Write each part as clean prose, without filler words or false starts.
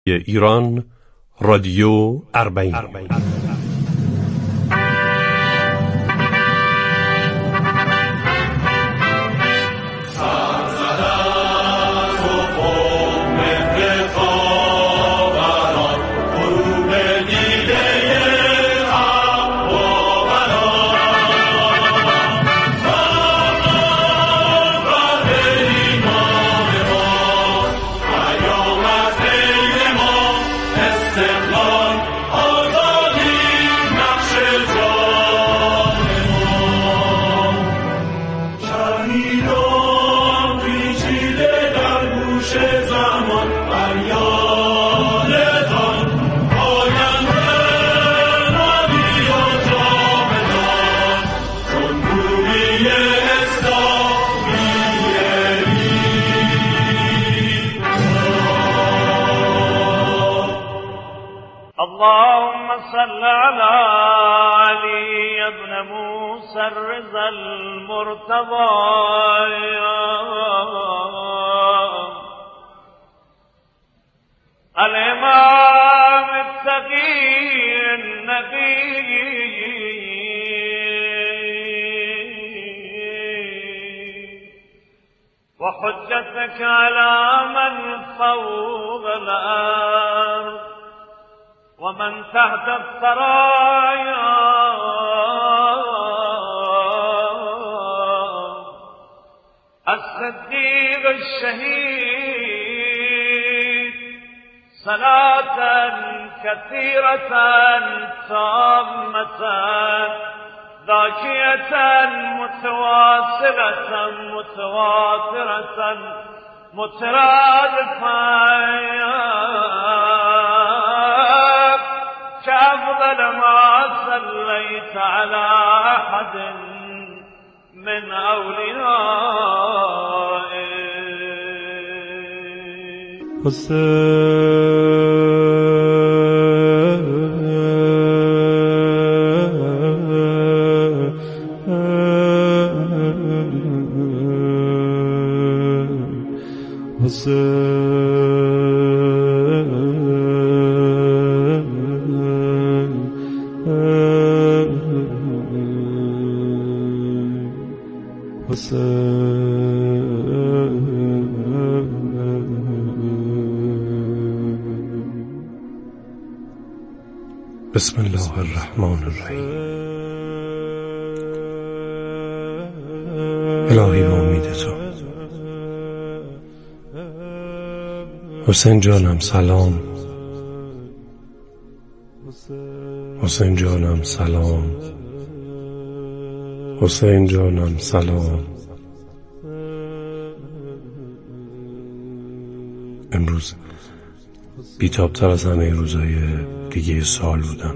ایران رادیو اربعین. اللهم صل على علي بن موسى الرضا المرتضى الإمام التقي النبي وحجتك على من فوق الأرض ومن تحت الثرايا الصديق الشهيد صلاة كثيرة تامة ذاكية متواصلة متواترة مترادفة كأفضل ما صليت على أحد من بسم الله الرحمن الرحیم. الهی به امید تو. حسین جانم سلام، حسین جانم سلام، حسین جانم سلام. امروز بی‌تاب‌تر از همه روزهای دیگه سال بودم.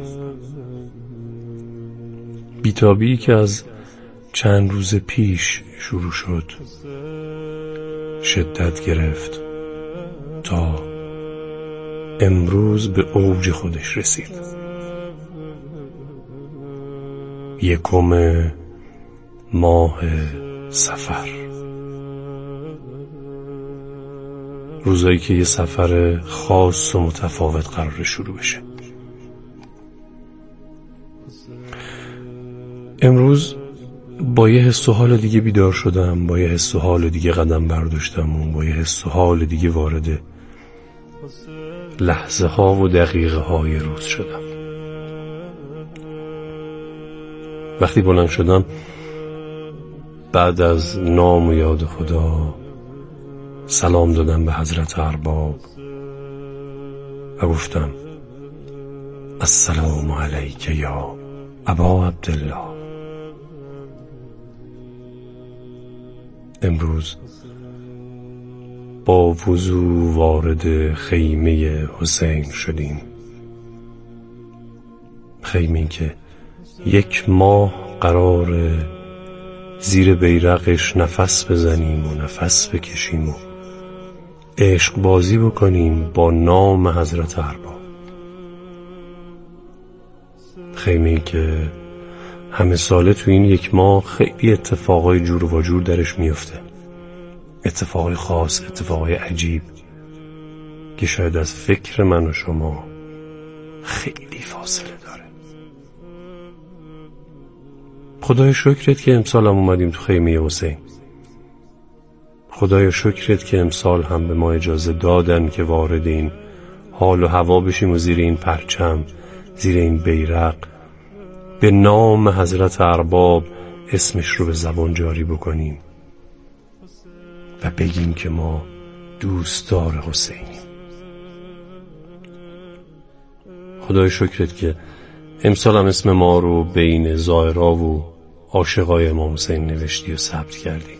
بی‌تابی که از چند روز پیش شروع شد شدت گرفت تا امروز به اوج خودش رسید. 1 ماه صفر، روزایی که یه سفر خاص و متفاوت قراره شروع بشه. امروز با یه حس و حال دیگه بیدار شدم، با یه حس و حال دیگه قدم برداشتم و با یه حس و حال دیگه وارد لحظه ها و دقیقه های روز شدم. وقتی بلند شدم بعد از نام و یاد خدا سلام دادم به حضرت ارباب و گفتم السلام علیک یا ابا عبدالله. امروز با وضو وارد خیمه حسین شدیم، خیمه‌ای که 1 ماه قرار زیر بیرقش نفس بزنیم و نفس بکشیم و عشق بازی بکنیم با نام حضرت ارباب. خیمه‌ای که همه ساله تو این 1 ماه خیلی اتفاقای جور و جور درش میفته، اتفاقای خاص، اتفاقای عجیب. که شاید از فکر من و شما خیلی فاصله داره. خدای شکرت که امسال هم اومدیم تو خیمه حسین. خدای شکرت که امسال هم به ما اجازه دادن که وارد این حال و هوا بشیم و زیر این پرچم، زیر این بیرق، به نام حضرت ارباب اسمش رو به زبان جاری بکنیم و بگیم که ما دوستدار حسینیم. خدای شکرت که امسال هم اسم ما رو بین زائرا و عاشقای امام حسین نوشتی و ثبت کردی.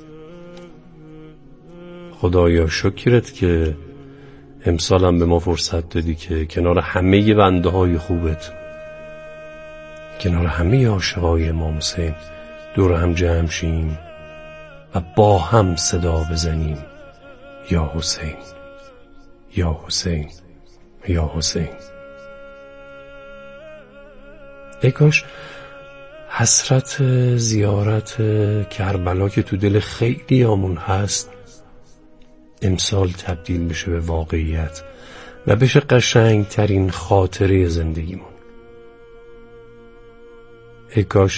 خدایا شکرت که امسال هم به ما فرصت دادی که کنار همه بنده های خوبت، کنار همه عاشقای امام حسین دور هم جمع شیم و با هم صدا بزنیم یا حسین، یا حسین، یا حسین. ای کاش حسرت زیارت کربلا که تو دل خیلی آمون هست امسال تبدیل بشه به واقعیت و بشه قشنگ ترین خاطره زندگیمون. ای کاش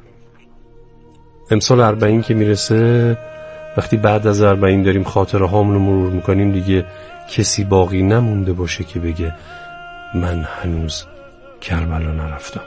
امسال 40 که میرسه، وقتی بعد از 40 داریم خاطره هامون رو مرور میکنیم، دیگه کسی باقی نمونده باشه که بگه من هنوز کربلا نرفتم.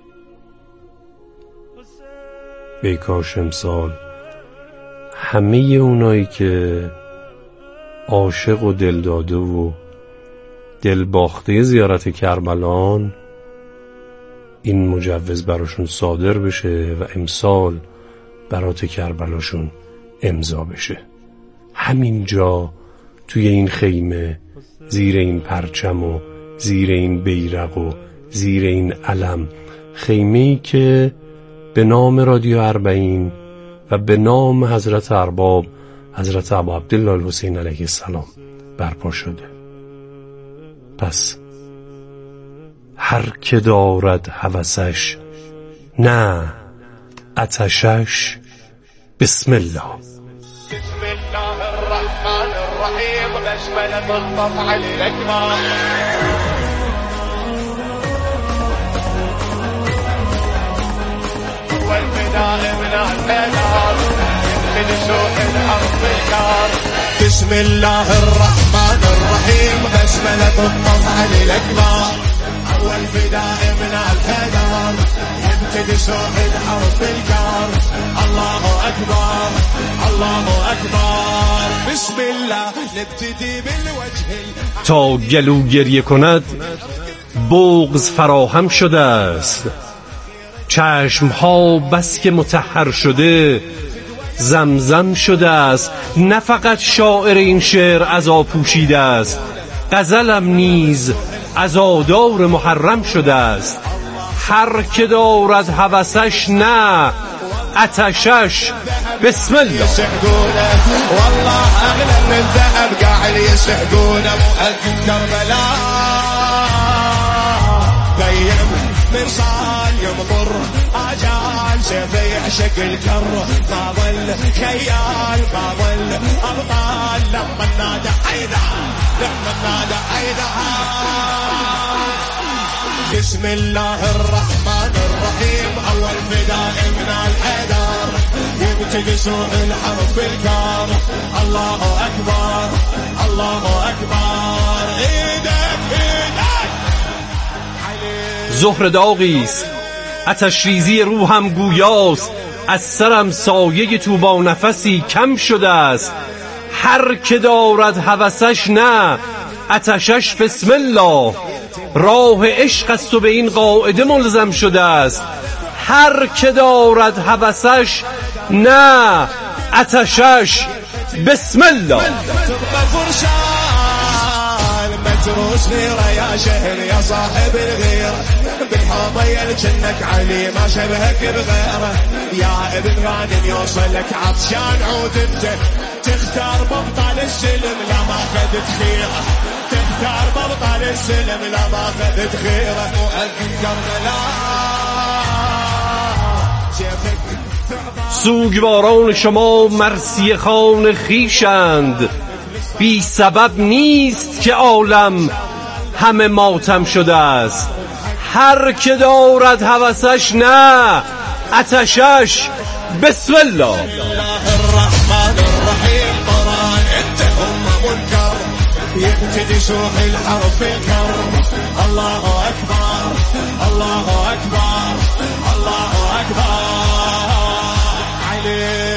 ای کاش امسال همه اونایی که عاشق و دلداده و دلباخته زیارت کربلان این مجوز براشون صادر بشه و امسال برات کربلاشون امضا بشه. همینجا توی این خیمه، زیر این پرچم و زیر این بیرق و زیر این علم، خیمه‌ای که به نام رادیو 40 و به نام حضرت ارباب حضرت ابو عبدالله الحسین علیه السلام برپا شده. پس هر که دارد هوسش نه آتشش، بسم الله. بسم الله الرحمن الرحيم. بسملة الطبع الأكبر. والبداء من البدار من سوء الحرب الكار. بسم الله الرحمن الرحيم. بسملة الطبع الأكبر. والبداء من البدار يبتدي سوء الحرب الكار. الله أكبر الله أكبر. بسم الله نبتدي بالوجه. تا گلو گریه کند بغض فراهم شده است، چشمها بس که مطهر شده زمزم شده است. نه فقط شاعر این شعر عزا پوشیده است، غزلم نیز عزادار محرم شده است. هر که دارد هوسش نه آتشش، بسم الله. والله اغلى من الذهب قاعد يسحقونه مؤذن كربلاء. بيم مرصال يمطر اجال سيفه يعشق الكر. ما ظل خيال ما ظل ابطال لما نادى حيدر لما نادى حيدر. بسم الله الرحمن الرحيم. اول فداء من الحيدر يبتدي سوء الحرب بالكار. الله اكبر الله اكبر. ايدك ايدك. زهر داغیست، آتش ریزی روحم گویاست، از سرم سایه تو با نفسی کم شده است. هر که دارد هوسش نه آتشش، بسم الله. راه عشق است و به این قاعده ملزم شده است. هر که دارد هوسش نه آتشش، بسم الله. متروس نيره يا شهر يا صاحب الغير. بالحاضية جنك علي ما شبهك بغيره. يا ابن غانم يوصلك عطشان عود انت. تختار ببطل السلم لا ما خذت خيره. تختار ببطل السلم لا ما خذت خيره. مؤذن كربلاء شيخك سوگواران شما مرثیه خان خویشند، بی سبب نیست که عالم همه ماتم شده است. هر که دارد هوسش نه آتشش بسم الله. الرحمن الرحيم قرآن انت منكر يبتدي شوح الحرف الكر. الله اكبر الله اكبر الله اكبر علي.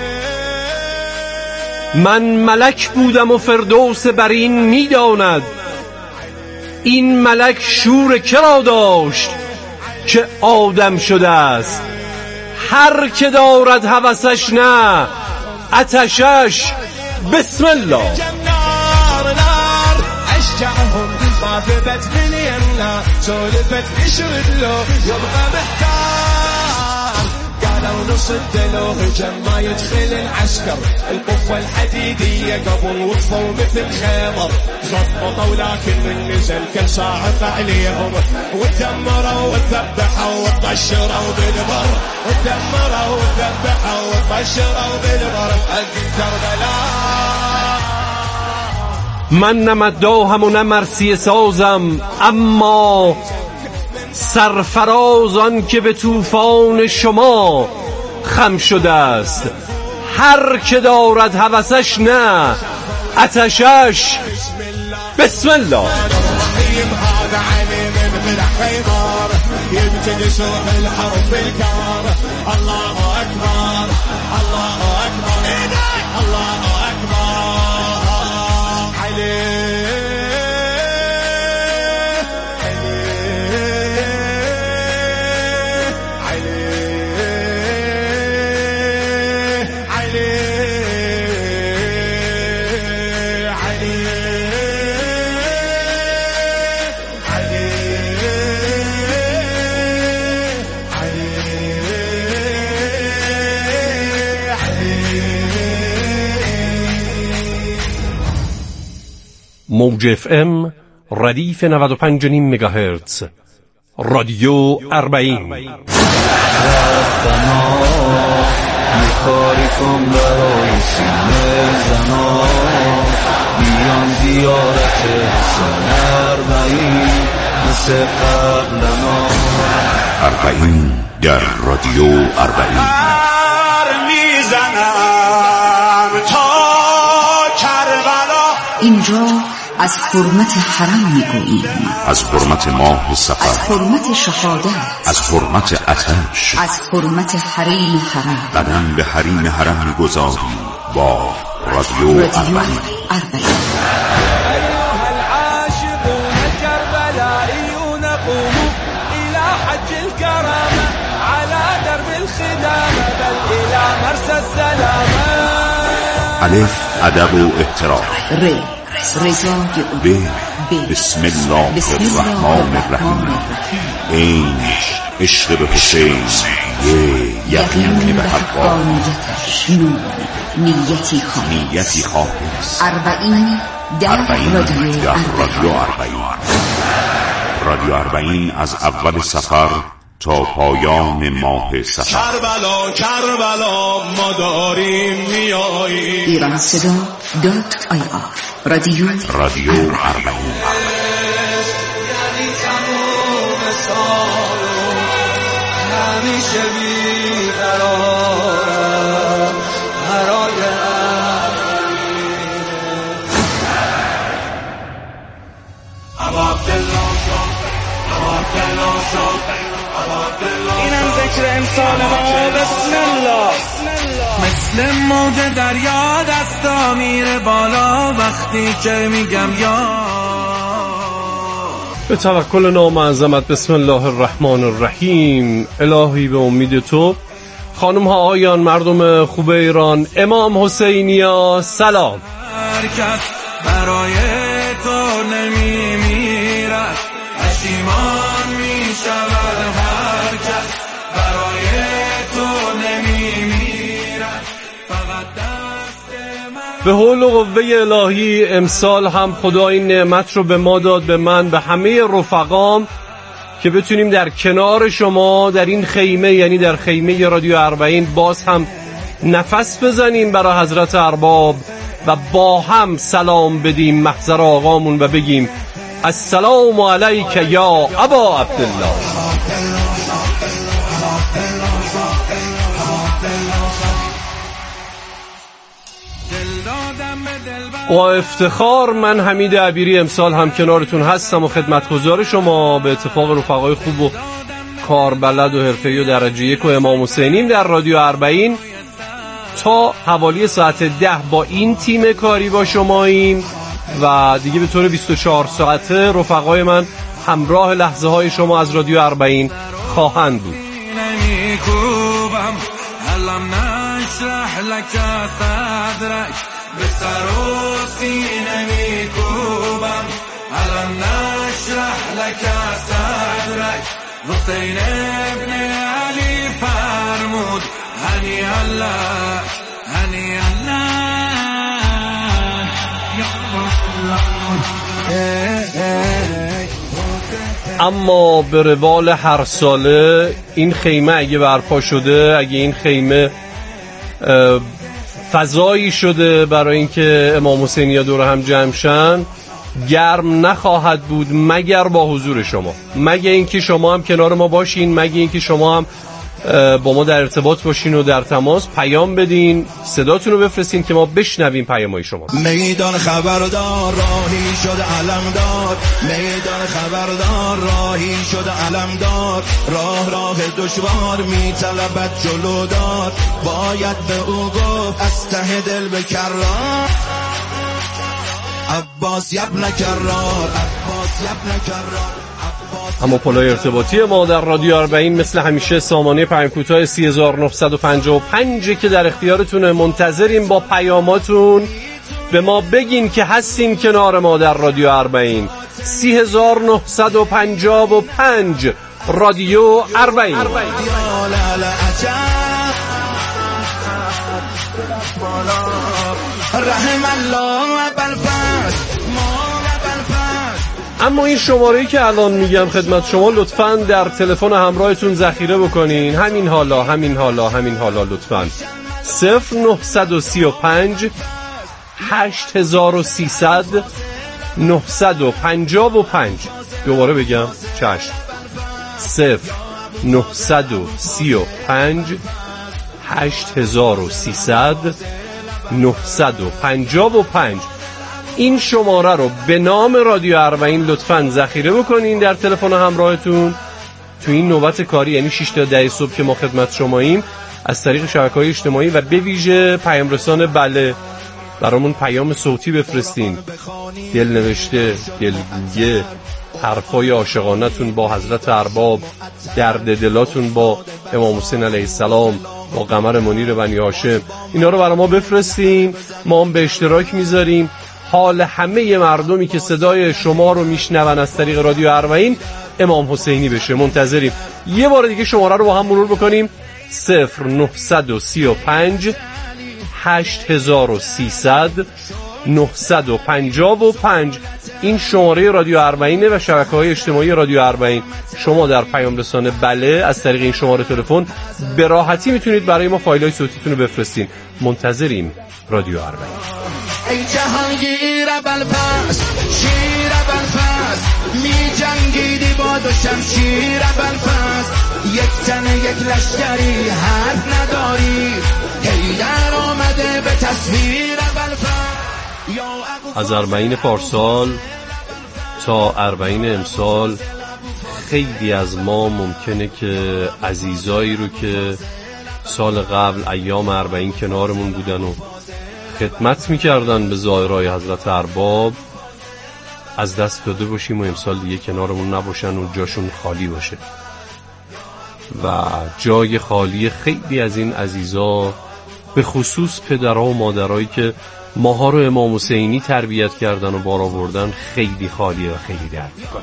من ملک بودم و فردوس برین میداند. این ملک شور کرا داشت که آدم شده است. هر که دارد هوسش نه آتشش بسم الله. نار نار اشجعهم ما ثبت من يمنا سولفت اشرد له يبقى محتار. قالوا نصد له هجم ما يدخل العسكر. القوة الحديدية قبل وقفوا مثل خيمر. خططوا ولكن من نزل كل صاعق عليهم. ودمروا وذبحوا وطشروا بالبر. ودمروا وذبحوا وطشروا بالبر. كربلاء. من نه مداحم و نه مرثیه سازم، اما سرفراز آن که به طوفان شما خم شده است. هر که دارد هوسش نه آتشش بسم الله. هذا علي من بلع خيبر يبتدي سوح الحرب بالكار. الله اكبر الله اكبر الله اكبر علي موج اف ام ردیف 95.5 مگاهرتز رادیو 40. میکاری کن برای سینه زنا بیان دیارت حسن 40 مثل قبلنا 40 در رادیو 40 میزنم تا کربلا. اینجا از حرمت حرم میگوییم، از حرمت ماه صفر، از حرمت شهادت، از حرمت آتش، از حرمت حریم حرم. قدم به حریم حرم می‌گذاریم با رادیو 40. الف ادب و احترام. رضای بسم الله الرحمن الرحیم. این عشق به حسین، یقین به حقانیتش، نور نیتی خالص. 40 در رادیو 40. رادیو 40 از اول سفر تا پایان ماه سفر. کربلا ما داریم میاییم. ایرانصدا.ir رادیو 40. یعنی تموم سالو همیشه بیقرارم برای اینم ذکر امسال ما. بسم الله. مثل موج دریا دستا میره بالا وقتی که میگم یا. به توکل نام عظمت. بسم الله الرحمن الرحیم. الهی به امید تو، خانم ها آقایان، مردم خوب ایران، امام حسینیا سلام. هرکس برای تو نمیمیرد پشیمان میشود. هرکس برای تو نمیمیرد فقط دست من. به حول و قوه الهی امسال هم خدا این نعمت رو به ما داد، به من، به همه رفقام، که بتونیم در کنار شما در این خیمه، یعنی در خیمه رادیو 40، باز هم نفس بزنیم برای حضرت ارباب و با هم سلام بدیم محضر آقامون و بگیم السلام علیک یا ابا عبدالله. با افتخار من حمید عبیری امسال هم کنارتون هستم و خدمتگزار شما. به اتفاق رفقای خوب و کاربلد و حرفه‌ای و درجه 1 و امام حسینیم در رادیو اربعین تا حوالی ساعت 10 با این تیم کاری با شماییم و دیگه به طور 24 ساعته رفقای من همراه لحظه های شما از رادیو اربعین خواهند بود. به سر و سینه میکوبم الان نشرح لك صدرك حسین ابن علی فرمود هنی الله هنی الله اما به روال هر ساله این خیمه اگه برپا شده، اگه این خیمه فضایی شده برای اینکه امام حسینیا دور هم جمع شن، گرم نخواهد بود مگر با حضور شما، مگه اینکه شما هم کنار ما باشین، مگه اینکه شما هم با ما در ارتباط باشین و در تماس پیام بدین، صداتون رو بفرستین که ما بشنویم پیامای شما. میدان خبردار راهی شده علمدار، میدان خبردار راهی شده علمدار، راه دشوار میطلبد جلودار، باید به او گفت از ته دل بکرار عباس یبن کرار، عباس یبن کرار. اما پلای ارتباطی ما در رادیو اربعین مثل همیشه سامانه پیام کوتاه 3955 که در اختیارتونه. منتظریم با پیاماتون به ما بگین که هستین کنار ما در رادیو اربعین. 3955 رادیو اربعین. رحم الله بالفضل. اما این شماره‌ای که الان میگم خدمت شما لطفاً در تلفن همراهتون ذخیره بکنین. همین حالا لطفاً 0935 8300 955. دوباره بگم چشم 0935 8300 955. این شماره رو به نام رادیو اربعین لطفاً ذخیره بکنین در تلفن همراهتون. تو این نوبت کاری یعنی 6 تا 10 صبح که ما خدمت شماییم از طریق شبکه‌های اجتماعی و به ویژه پیام رسان بله برامون پیام صوتی بفرستین. دل نوشته، دلگویه، حرفای عاشقانه‌تون با حضرت ارباب، درد دلاتون با امام حسین علیه السلام، با قمر منیر بنی هاشم، اینا رو برای ما بفرستین. ما هم به اشتراک میذاریم. حال همه مردمی که صدای شما رو میشنون از طریق رادیو اربعین امام حسینی بشه. منتظریم. یه بار دیگه شماره رو با هم مرور بکنیم. 0935 8300 955. این شماره رادیو اربعینه و شبکه‌های اجتماعی رادیو اربعین. شما در پیام رسانه بله از طریق این شماره تلفن به راحتی میتونید برای ما فایل‌های صوتیتون رو بفرستین. منتظریم. رادیو اربعین. ای جهانگیر ابوالفضل شیر ابوالفضل می جنگیدی با دو شمشیر ابوالفضل، یک تن یک لشکری حرف نداری، حیدر آمده به تصویر ابوالفضل. از اربعین پارسال تا اربعین امسال خیلی از ما ممکنه که عزیزایی رو که سال قبل ایام اربعین کنارمون بودن و خدمت میکردن به زائرای حضرت ارباب از دست داده باشیم و امسال دیگه کنارمون نباشن و جاشون خالی باشه. و جای خالی خیلی از این عزیزا به خصوص پدرها و مادرایی که ماها رو امام حسینی تربیت کردن و بار آوردن خیلی خالیه و خیلی درد میکنه.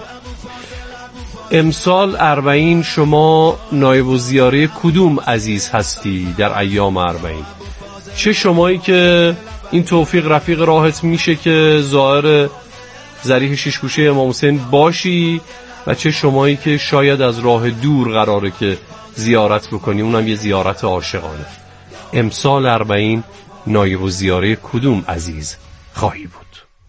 امسال اربعین شما نایب الزیاره کدوم عزیز هستی در ایام اربعین؟ چه شمایی که این توفیق رفیق راحت میشه که زائر ضریح شیشگوشه امام حسین باشی و چه شمایی که شاید از راه دور قراره که زیارت بکنی، اونم یه زیارت عاشقانه. امسال اربعین نایب الزیاره کدوم عزیز خواهی بود؟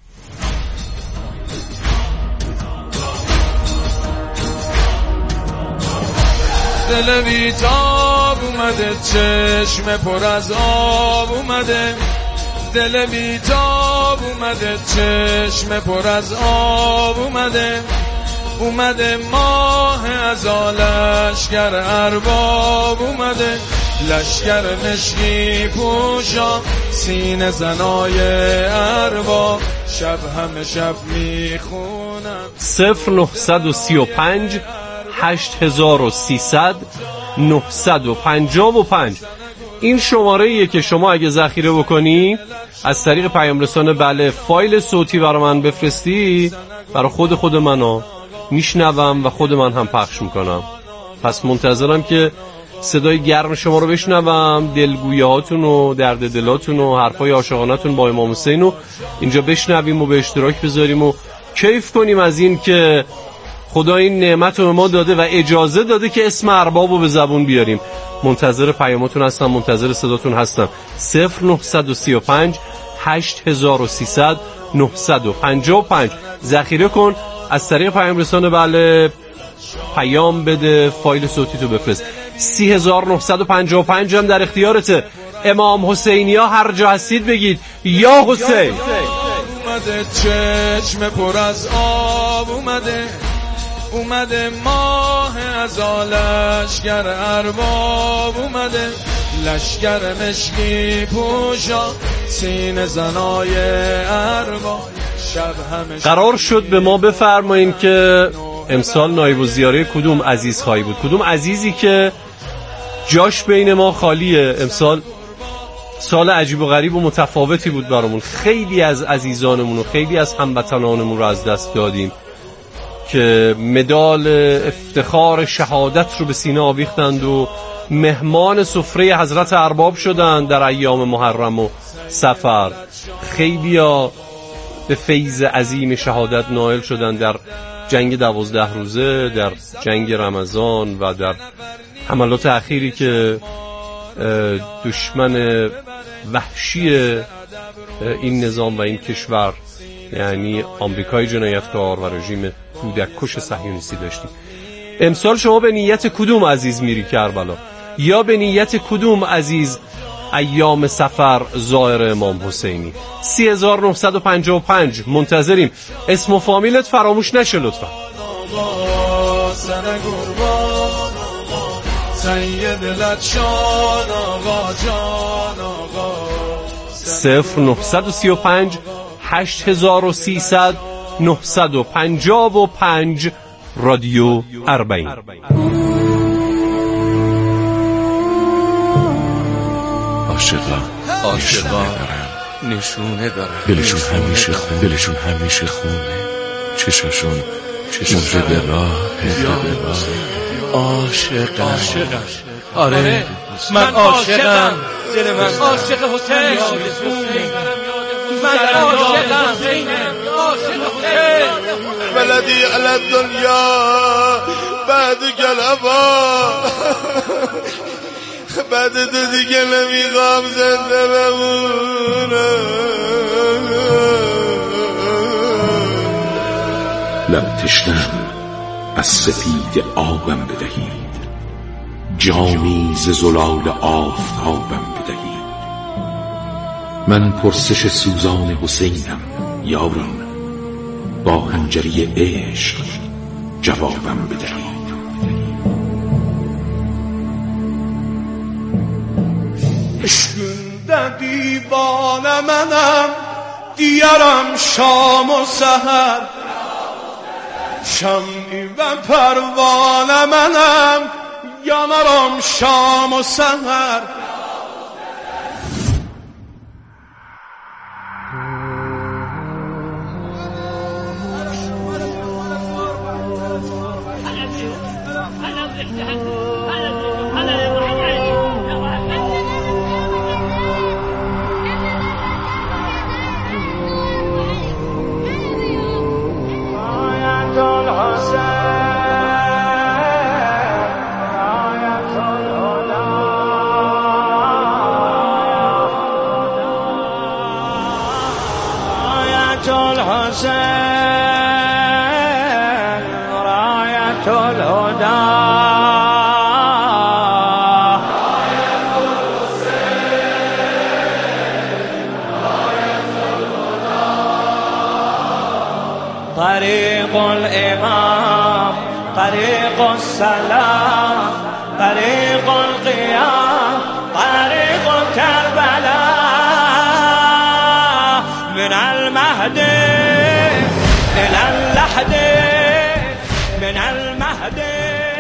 دل بیتاب اومده، چشم پر از آب اومده، دل بیتاب اومده، چشم پر از آب اومده، اومده ماه از لشگر ارباب اومده، لشگر مشکی پوشا سینه زنای ارباب، شب همه شب میخونن. 0935 8300 955 این شماره‌ایه که شما اگه ذخیره بکنی از طریق پیام رسان بله فایل صوتی برای من بفرستی، برای خود منو میشنوم و خود من هم پخش میکنم. پس منتظرم که صدای گرم شما رو بشنوم، دلگویی‌هاتون و درد دلاتون و حرفای عاشقانه‌تون با امام حسین رو اینجا بشنویم و به اشتراک بذاریم و کیف کنیم از این که خدا این نعمت رو به ما داده و اجازه داده که اسم ارباب رو به زبون بیاریم. منتظر پیاماتون هستم، منتظر صداتون هستم. 0935 8300 955 ذخیره کن، از طریق پیام رسان بله پیام بده، فایل صوتی تو بفرست. 3955 هم در اختیارته. امام حسینیا هر جا هستید بگید یا حسین. اومده چشم پر از آب اومده، اومده ماه از لشگر ارباب اومده، لشگر مشکی پوشا سینه زنای ارباب، شب همه قرار شد به ما بفرمایین که امسال نایب الزیاره کدوم عزیز خواهی بود، کدوم عزیزی که جاش بین ما خالیه. امسال سال عجیب و غریب و متفاوتی بود برامون. خیلی از عزیزانمون و خیلی از هموطنانمون رو از دست دادیم که مدال افتخار شهادت رو به سینه آویختند و مهمان سفره حضرت ارباب شدند در ایام محرم و صفر. خیلیا به فیض عظیم شهادت نائل شدند در جنگ 12 روزه، در جنگ رمضان و در حملات اخیری که دشمن وحشی این نظام و این کشور یعنی آمریکای جنایتکار و رژیم کودککش صهیونیستی داشتیم. امسال شما به نیت کدوم عزیز میری کربلا؟ یا به نیت کدوم عزیز ایام سفر زائر امام حسینی؟ 3955 منتظریم. اسم و فامیلت فراموش نشه لطفا. 0935 8300 955 رادیو 40. عاشقان نشونه دارن، دلشون همیشه خونه، چشاشون به راه عاشقان. آره من عاشقم، دل من عاشق حسین، من عاشقم، عاشق حسین. بلدی علی الدنیا بعد گلبا، بعد تو دیگه نمیخوام زنده بمونم. لب تشنم از سفید آبم بدهید، جامی ز زلال آفتابم بدهید. من پرسش سوزان حسینم یاران، با حنجری عشق جوابم بدهید. عشقنده دیوانه منم، دیارم شام و سحر، شمعی و پروانه منم، یانرم شام و سحر. الحسين راية الهدى طريق الإمام طريق السلام طريق القيام طريق كربلاء من المهدي إلى اللحد من المهدي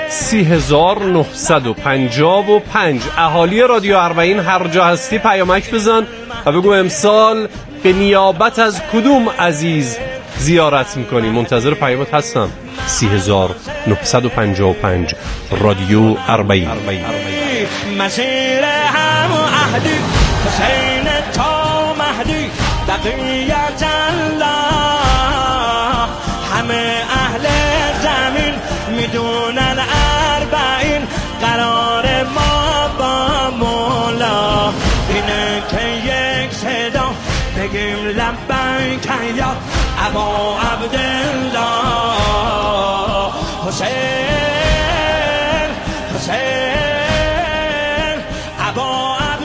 3955 اهالی رادیو اربعین هر جا هستی پیامک بزن و بگو امسال به نیابت از کدوم عزیز زیارت میکنی. منتظر پیامت هستم. 3955 رادیو اربعین. مسیر هم عهدی حسین تا مهدی بقیت الله همه اهل زمین میدونن اربعین قرار ما با مولا اینه که یک صدا بگیم لبیک یا ابا عبدالله حسین حسین ابا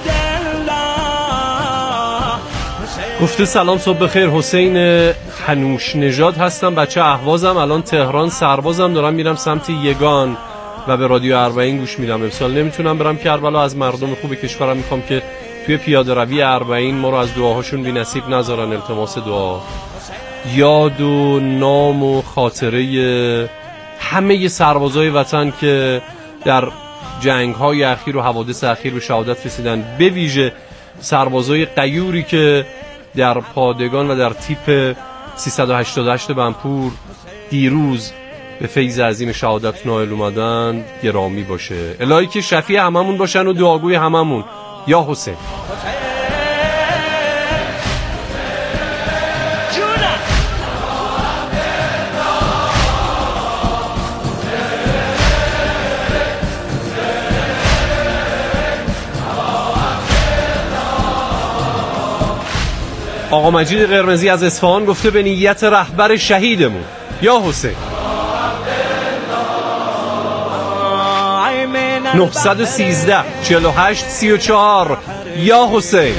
عبدالله. گفته سلام صبح بخیر، حسین حنوش نژاد هستم، بچه اهوازم، الان تهران سربازم، دارم میرم سمت یگان و به رادیو اربعین گوش میدم. امسال نمیتونم برم کربلا، از مردم خوب کشورم میخوام که توی پیاده روی اربعین ما رو از دعاهاشون بی نصیب نذارن. التماس دعا، یاد و نام و خاطره همه سربازای وطن که در جنگ‌های اخیر و حوادث اخیر به شهادت رسیدن، به ویژه سربازای غیوری که در پادگان و در تیپ 388 بنپور دیروز به فیض عظیم شهادت نائل اومدن گرامی باشه. الهی که شفیع هممون باشن و دعاگوی هممون. یا حسین. آقا مجید قرمزی از اصفهان گفته به نیت رهبر شهیدمون. یا حسین. 913 48 34 یا حسین.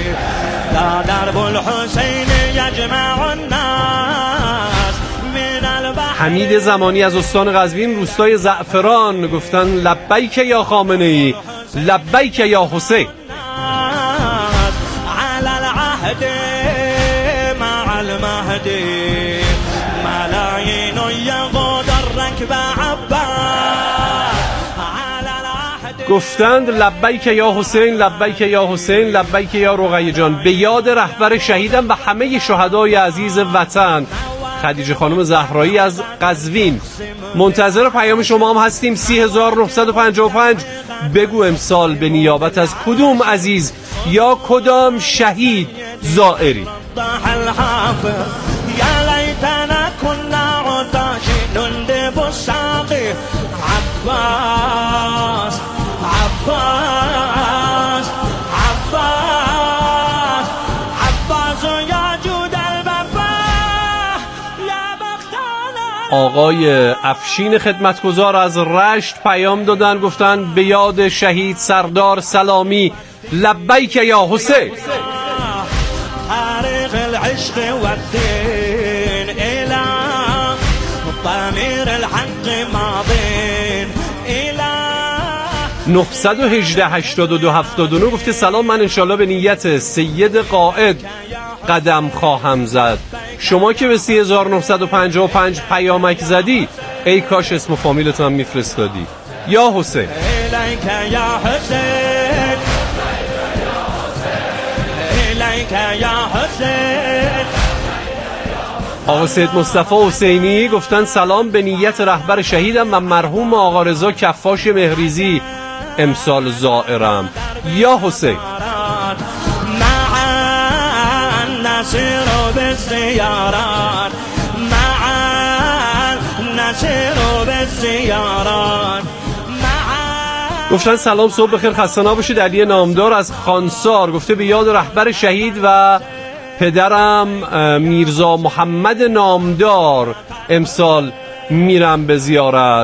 حمید زمانی از استان قزوین روستای زعفران گفتن لبیک یا خامنه ای لبیک یا حسین. گفتند لبیک یا حسین لبیک یا حسین لبیک یا رقیه جان، به یاد رهبر شهیدم و همه شهدای عزیز وطن. خدیجه خانم زهرایی از قزوین، منتظر پیام شما هم هستیم. 3955 بگو امسال به نیابت از کدوم عزیز یا کدام شهید زائری. آقای افشین خدمتگزار از رشت پیام دادن، گفتن به یاد شهید سردار سلامی لبیک یا حسین. طریق العشق و الدین الى ضمیر الحق ماضین الى 918 82 79 گفته سلام، من انشالله به نیت سید قائد قدم خواهم زد. شما که به 3955 پیامک زدی ای کاش اسم و فامیلتون هم میفرستادی. یا حسین. آقا سید مصطفی حسینی گفتن سلام، به نیت رهبر شهیدم و مرحوم آقا رضا کفاش مهریزی امسال زائرم. یا حسین. گفتن سلام صبح بخیر خسته نباشید. علی نامدار از خانسار گفته به یاد رهبر شهید و پدرم میرزا محمد نامدار امسال میرم به زیارت.